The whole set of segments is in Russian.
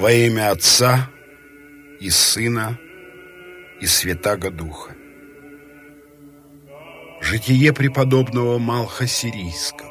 Во имя Отца и Сына и Святаго Духа. Житие преподобного Малха Сирийского.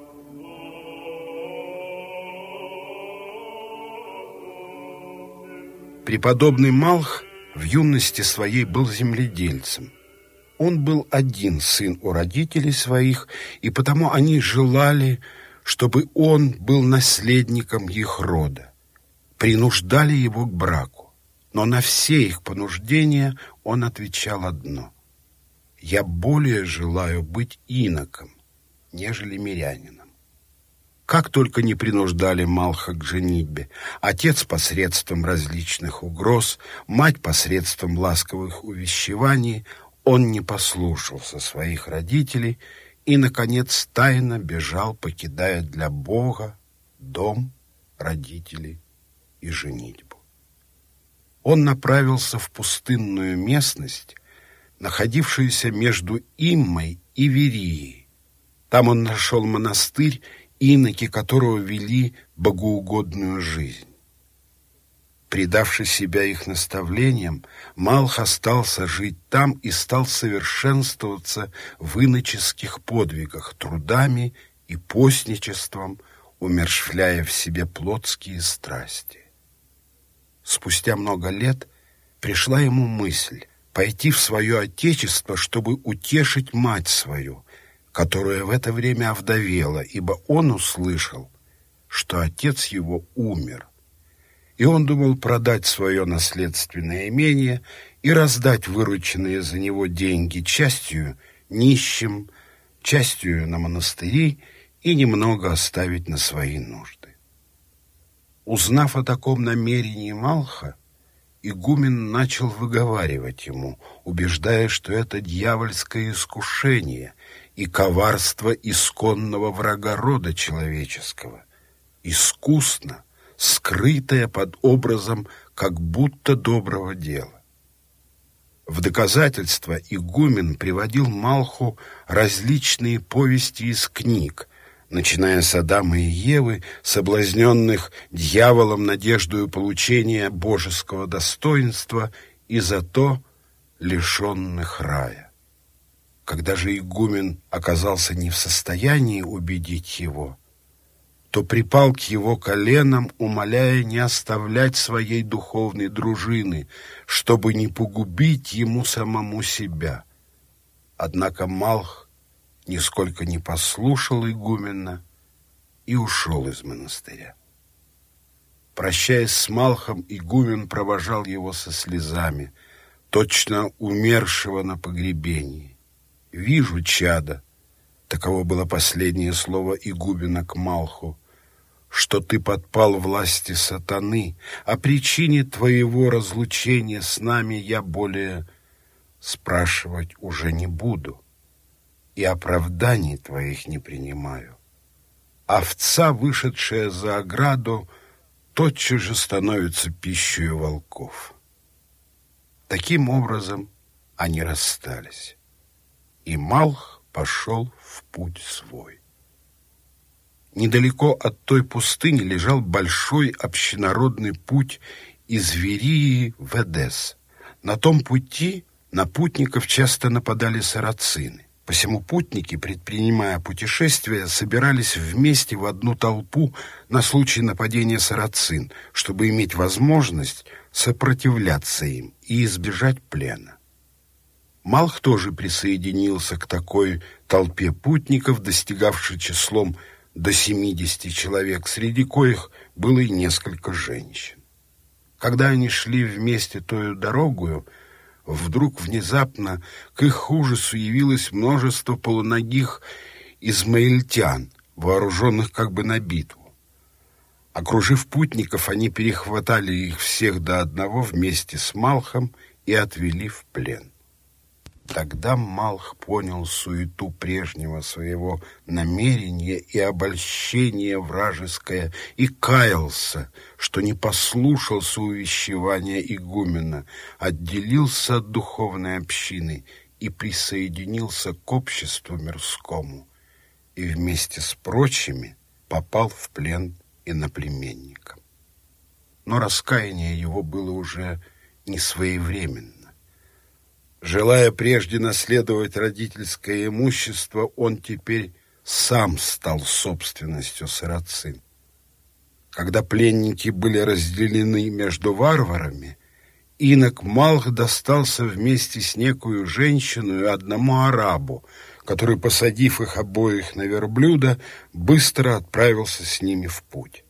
Преподобный Малх в юности своей был земледельцем. Он был один сын у родителей своих, и потому они желали, чтобы он был наследником их рода. Принуждали его к браку, но на все их понуждения он отвечал одно: «Я более желаю быть иноком, нежели мирянином». Как только не принуждали Малха к женитьбе, отец посредством различных угроз, мать посредством ласковых увещеваний, он не послушался своих родителей и, наконец, тайно бежал, покидая для Бога дом, родителей и женитьбу. Он направился в пустынную местность, находившуюся между Иммой и Верией. Там он нашел монастырь, иноки которого вели богоугодную жизнь. Предавши себя их наставлениям, Малх остался жить там и стал совершенствоваться в иноческих подвигах, трудами и постничеством, умерщвляя в себе плотские страсти. Спустя много лет пришла ему мысль пойти в свое отечество, чтобы утешить мать свою, которая в это время овдовела, ибо он услышал, что отец его умер. И он думал продать свое наследственное имение и раздать вырученные за него деньги частью нищим, частью на монастыри и немного оставить на свои нужды. Узнав о таком намерении Малха, игумен начал выговаривать ему, убеждая, что это дьявольское искушение и коварство исконного врага рода человеческого, искусно, скрытое под образом как будто доброго дела. В доказательство игумен приводил Малху различные повести из книг, начиная с Адама и Евы, соблазненных дьяволом надеждою получения божеского достоинства и зато лишенных рая. Когда же игумен оказался не в состоянии убедить его, то припал к его коленам, умоляя не оставлять своей духовной дружины, чтобы не погубить ему самому себя. Однако Малх нисколько не послушал игумена и ушел из монастыря. Прощаясь с Малхом, игумен провожал его со слезами, точно умершего на погребении. «Вижу, чадо», — таково было последнее слово игумена к Малху, «что ты подпал власти сатаны, о причине твоего разлучения с нами я более спрашивать уже не буду, и оправданий твоих не принимаю. Овца, вышедшая за ограду, тотчас же становится пищей волков». Таким образом они расстались, и Малх пошел в путь свой. Недалеко от той пустыни лежал большой общенародный путь из Верии в Эдес. На том пути на путников часто нападали сарацины. Посему путники, предпринимая путешествия, собирались вместе в одну толпу на случай нападения сарацин, чтобы иметь возможность сопротивляться им и избежать плена. Малх тоже присоединился к такой толпе путников, достигавшей числом до 70 человек, среди коих было и несколько женщин. Когда они шли вместе тою дорогою, вдруг внезапно к их ужасу явилось множество полуногих измаильтян, вооруженных как бы на битву. Окружив путников, они перехватали их всех до одного вместе с Малхом и отвели в плен. Тогда Малх понял суету прежнего своего намерения и обольщения вражеское и каялся, что не послушался увещевания игумена, отделился от духовной общины и присоединился к обществу мирскому, и вместе с прочими попал в плен иноплеменникам. но раскаяние его было уже не своевременно. Желая прежде наследовать родительское имущество, он теперь сам стал собственностью сарацин. Когда пленники были разделены между варварами, инок Малх достался вместе с некую женщину и одному арабу, который, посадив их обоих на верблюда, быстро отправился с ними в путь.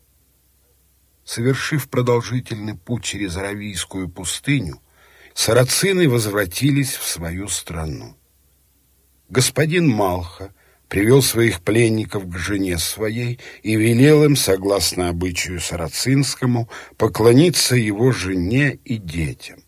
Совершив продолжительный путь через Аравийскую пустыню, сарацины возвратились в свою страну. Господин Малха привел своих пленников к жене своей и велел им, согласно обычаю сарацинскому, поклониться его жене и детям.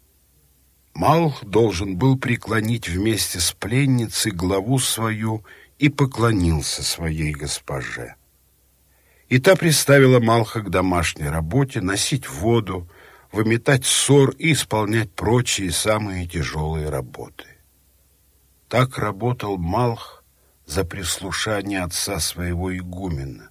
Малх должен был преклонить вместе с пленницей главу свою и поклонился своей госпоже. И та приставила Малха к домашней работе, носить воду, выметать ссор и исполнять прочие самые тяжелые работы. Так работал Малх за прислушание отца своего игумена.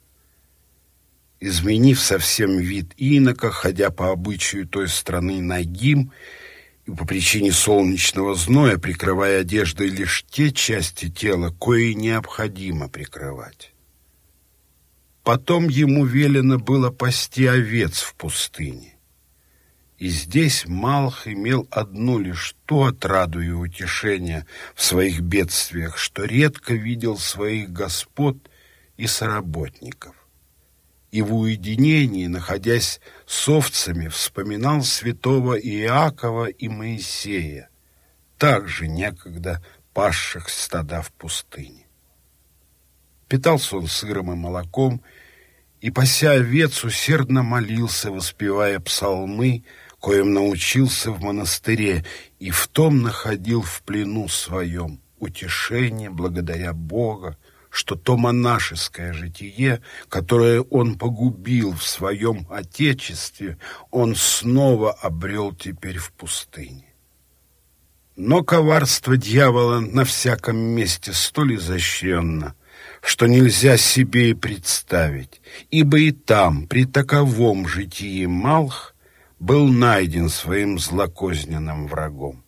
Изменив совсем вид инока, ходя по обычаю той страны нагим и по причине солнечного зноя, прикрывая одеждой лишь те части тела, кои необходимо прикрывать. Потом ему велено было пасти овец в пустыне. И здесь Малх имел одну лишь ту отраду и утешение в своих бедствиях, что редко видел своих господ и соработников. И в уединении, находясь с овцами, вспоминал святого Иакова и Моисея, также некогда пасших стада в пустыне. Питался он сыром и молоком, и, пася овец, усердно молился, воспевая псалмы, коим научился в монастыре, и в том находил в плену своем утешение благодаря Бога, что то монашеское житие, которое он погубил в своем отечестве, он снова обрел теперь в пустыне. Но коварство дьявола на всяком месте столь изощренно, что нельзя себе и представить, ибо и там, при таковом житии Малх, был найден своим злокозненным врагом.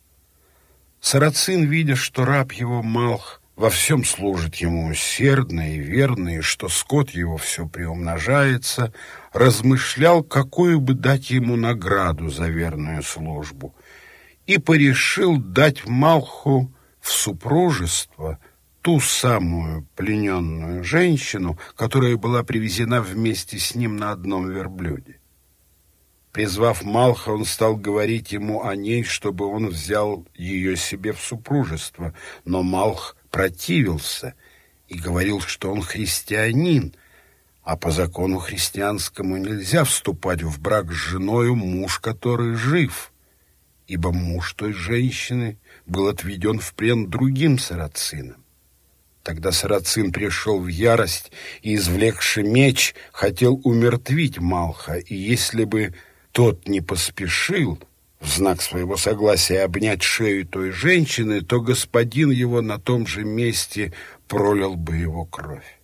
Сарацин, видя, что раб его Малх во всем служит ему усердно и верно, и что скот его все приумножается, размышлял, какую бы дать ему награду за верную службу, и порешил дать Малху в супружество ту самую плененную женщину, которая была привезена вместе с ним на одном верблюде. Призвав Малха, он стал говорить ему о ней, чтобы он взял ее себе в супружество, но Малх противился и говорил, что он христианин, а по закону христианскому нельзя вступать в брак с женою, муж который жив, ибо муж той женщины был отведен в плен другим сарацинам. Тогда сарацин пришел в ярость и, извлекши меч, хотел умертвить Малха, и если бы тот не поспешил в знак своего согласия обнять шею той женщины, то господин его на том же месте пролил бы его кровь.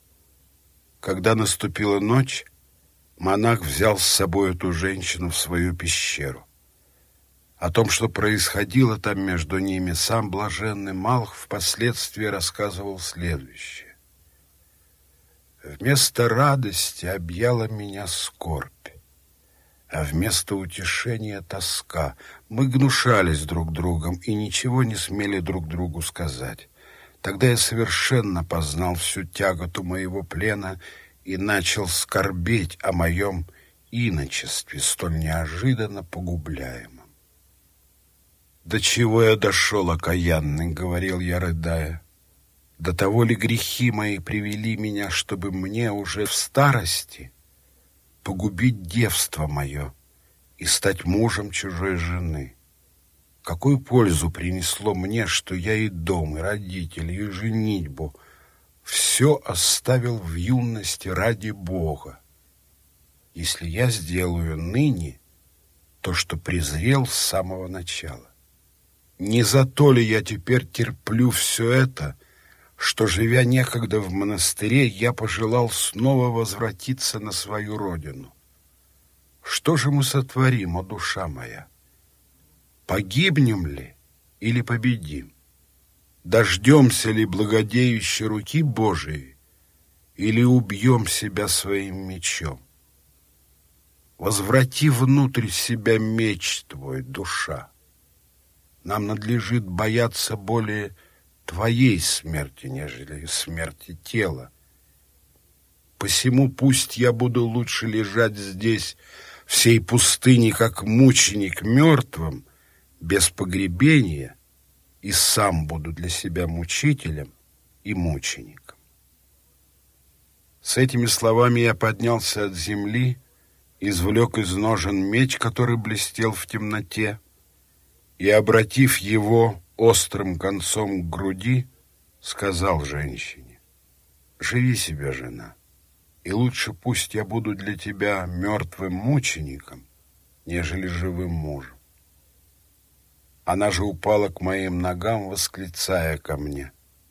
Когда наступила ночь, монах взял с собой эту женщину в свою пещеру. О том, что происходило там между ними, сам блаженный Малх впоследствии рассказывал следующее. «Вместо радости объяла меня скорбь, а вместо утешения тоска. Мы гнушались друг другом и ничего не смели друг другу сказать. Тогда я совершенно познал всю тяготу моего плена и начал скорбеть о моем иночестве, столь неожиданно погубляемом. «До чего я дошел, окаянный?» — говорил я, рыдая. «До того ли грехи мои привели меня, чтобы мне уже в старости погубить девство мое и стать мужем чужой жены? Какую пользу принесло мне, что я и дом, и родителей, и женитьбу все оставил в юности ради Бога, если я сделаю ныне то, что презрел с самого начала? Не за то ли я теперь терплю все это, что, живя некогда в монастыре, я пожелал снова возвратиться на свою родину? Что же мы сотворим, о душа моя? Погибнем ли или победим? Дождемся ли благодеющей руки Божией или убьем себя своим мечом? Возврати внутрь себя меч твой, душа. Нам надлежит бояться более твоей смерти, нежели смерти тела. Посему пусть я буду лучше лежать здесь, в сей пустыне, как мученик мертвым, без погребения, и сам буду для себя мучителем и мучеником. С этими словами я поднялся от земли, извлек из ножен меч, который блестел в темноте, и, обратив его острым концом к груди, сказал женщине: «Живи себе, жена, и лучше пусть я буду для тебя мертвым мучеником, нежели живым мужем». Она же упала к моим ногам, восклицая ко мне: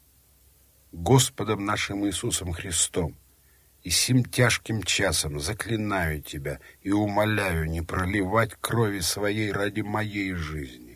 «Господом нашим Иисусом Христом, и сим тяжким часом заклинаю тебя и умоляю не проливать крови своей ради моей жизни.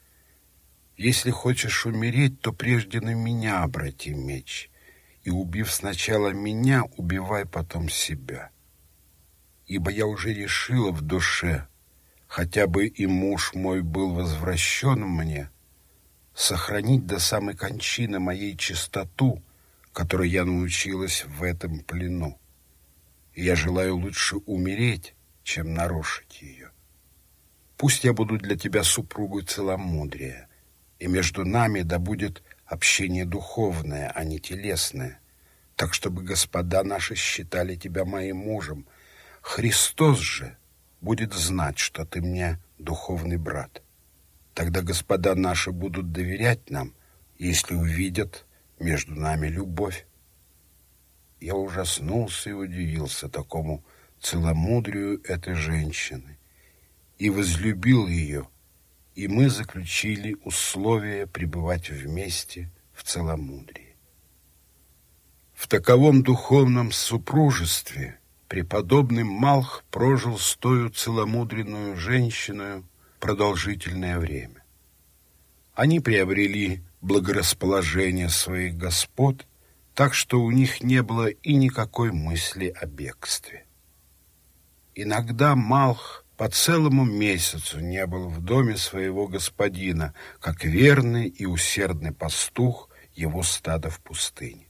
Если хочешь умереть, то прежде на меня обрати меч, и, убив сначала меня, убивай потом себя. Ибо я уже решила в душе, хотя бы и муж мой был возвращен мне, сохранить до самой кончины моей чистоту, которой я научилась в этом плену. И я желаю лучше умереть, чем нарушить ее. Пусть я буду для тебя супругой целомудрия, и между нами да будет общение духовное, а не телесное, так чтобы господа наши считали тебя моим мужем. Христос же будет знать, что ты мне духовный брат. Тогда господа наши будут доверять нам, если увидят между нами любовь». Я ужаснулся и удивился такому целомудрию этой женщины и возлюбил ее, и мы заключили условие пребывать вместе в целомудрии. В таковом духовном супружестве преподобный Малх прожил с тою целомудренную женщиной продолжительное время. Они приобрели благорасположение своих господ, так что у них не было и никакой мысли о бегстве. Иногда Малх по целому месяцу не был в доме своего господина, как верный и усердный пастух его стада в пустыне.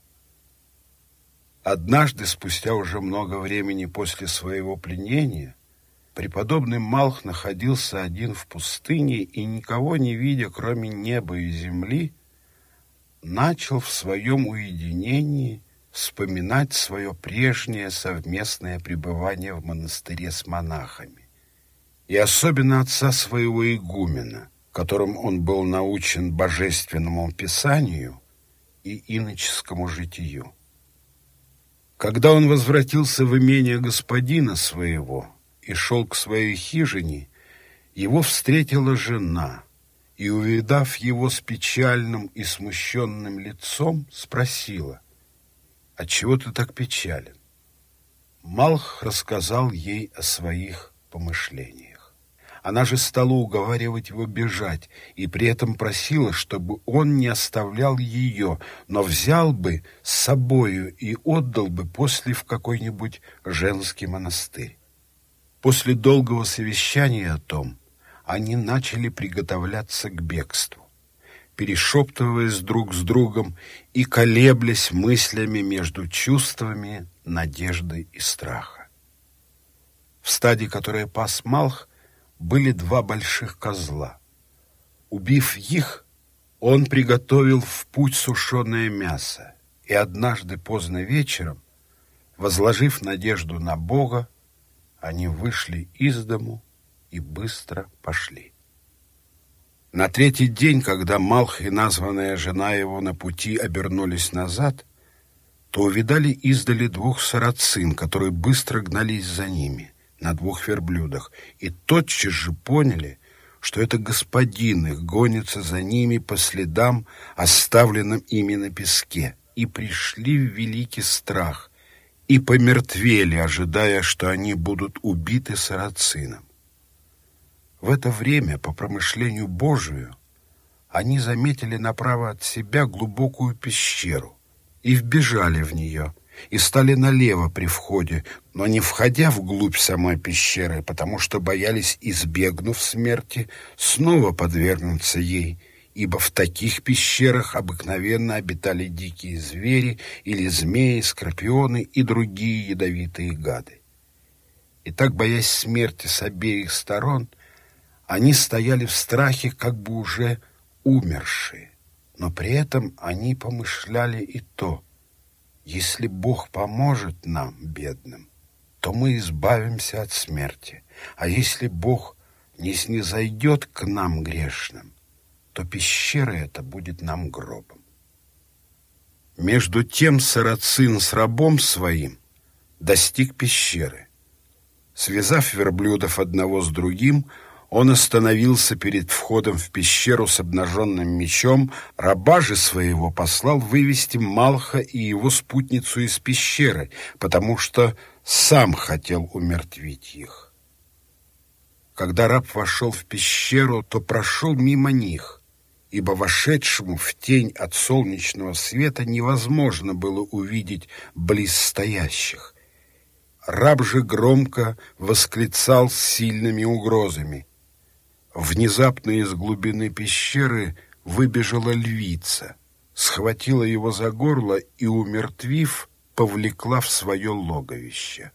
Однажды, спустя уже много времени после своего пленения, преподобный Малх находился один в пустыне и, никого не видя, кроме неба и земли, начал в своем уединении вспоминать свое прежнее совместное пребывание в монастыре с монахами, и особенно отца своего игумена, которым он был научен божественному писанию и иноческому житию. Когда он возвратился в имение господина своего и шел к своей хижине, его встретила жена, и, увидав его с печальным и смущенным лицом, спросила: «Отчего ты так печален?» Малх рассказал ей о своих помышлениях. Она же стала уговаривать его бежать, и при этом просила, чтобы он не оставлял ее, но взял бы с собою и отдал бы после в какой-нибудь женский монастырь. После долгого совещания о том, они начали приготовляться к бегству, перешептываясь друг с другом и колеблясь мыслями между чувствами надежды и страха. В стаде, которое пас Малх, были 2 больших козла. Убив их, он приготовил в путь сушеное мясо, и однажды поздно вечером, возложив надежду на Бога, они вышли из дому и быстро пошли. На 3-й день, когда Малх и названная жена его на пути обернулись назад, то увидали издали 2 сарацин, которые быстро гнались за ними на 2 верблюдах, и тотчас же поняли, что это господин их гонится за ними по следам, оставленным ими на песке, и пришли в великий страх, и помертвели, ожидая, что они будут убиты сарацином. В это время, по промышлению Божию, они заметили направо от себя глубокую пещеру и вбежали в нее, и стали налево при входе, но не входя вглубь самой пещеры, потому что боялись, избегнув смерти, снова подвергнуться ей, ибо в таких пещерах обыкновенно обитали дикие звери или змеи, скорпионы и другие ядовитые гады. И так, боясь смерти с обеих сторон, они стояли в страхе, как бы уже умершие, но при этом они помышляли и то: если Бог поможет нам, бедным, то мы избавимся от смерти, а если Бог не снизойдет к нам, грешным, то пещера эта будет нам гробом. Между тем сарацин с рабом своим достиг пещеры. Связав верблюдов одного с другим, он остановился перед входом в пещеру с обнаженным мечом, раба же своего послал вывести Малха и его спутницу из пещеры, потому что сам хотел умертвить их. Когда раб вошел в пещеру, то прошел мимо них, ибо вошедшему в тень от солнечного света невозможно было увидеть близ стоящих. Раб же громко восклицал с сильными угрозами. Внезапно из глубины пещеры выбежала львица, схватила его за горло и, умертвив, повлекла в свое логовище.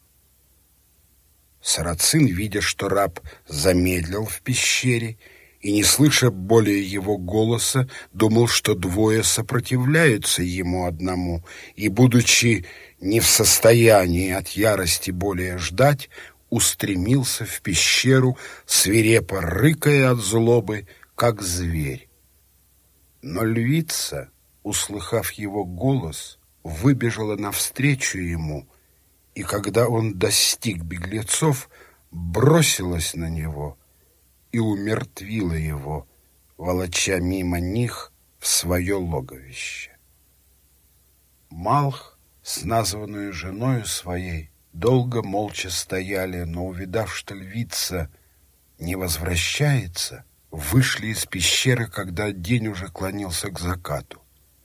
Сарацин, видя, что раб замедлил в пещере и, не слыша более его голоса, думал, что двое сопротивляются ему одному, и, будучи не в состоянии от ярости более ждать, устремился в пещеру, свирепо рыкая от злобы, как зверь. Но львица, услыхав его голос, выбежала навстречу ему, и когда он достиг беглецов, бросилась на него и умертвила его, волоча мимо них в свое логовище. Малх с названную женою своей долго молча стояли, но, увидав, что львица не возвращается, вышли из пещеры, когда день уже клонился к закату.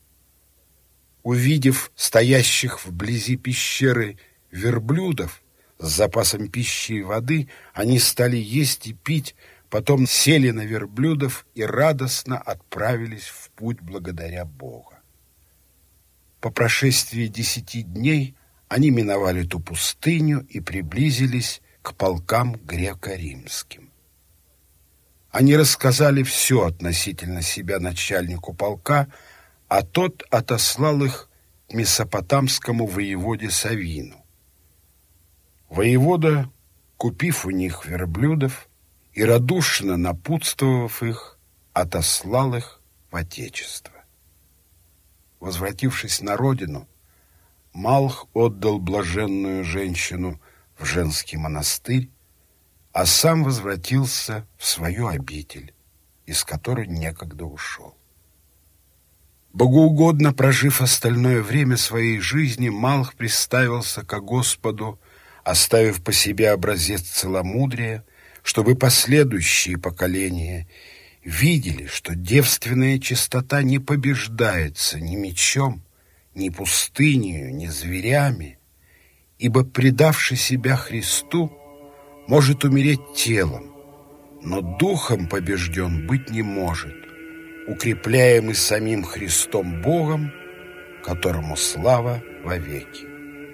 Увидев стоящих вблизи пещеры верблюдов с запасом пищи и воды, они стали есть и пить, потом сели на верблюдов и радостно отправились в путь благодаря Богу. По прошествии 10 дней они миновали ту пустыню и приблизились к полкам греко-римским. Они рассказали все относительно себя начальнику полка, а тот отослал их к месопотамскому воеводе Савину. Воевода, купив у них верблюдов и радушно напутствовав их, отослал их в отечество. Возвратившись на родину, Малх отдал блаженную женщину в женский монастырь, а сам возвратился в свою обитель, из которой некогда ушел. Богоугодно прожив остальное время своей жизни, Малх приставился ко Господу, оставив по себе образец целомудрия, чтобы последующие поколения видели, что девственная чистота не побеждается ни мечом, ни пустынею, ни зверями, ибо, предавший себя Христу, может умереть телом, но духом побежден быть не может, укрепляемый самим Христом Богом, которому слава вовеки.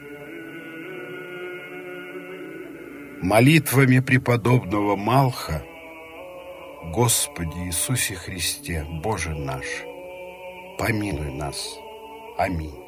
Молитвами преподобного Малха: Господи Иисусе Христе, Боже наш, помилуй нас. Аминь.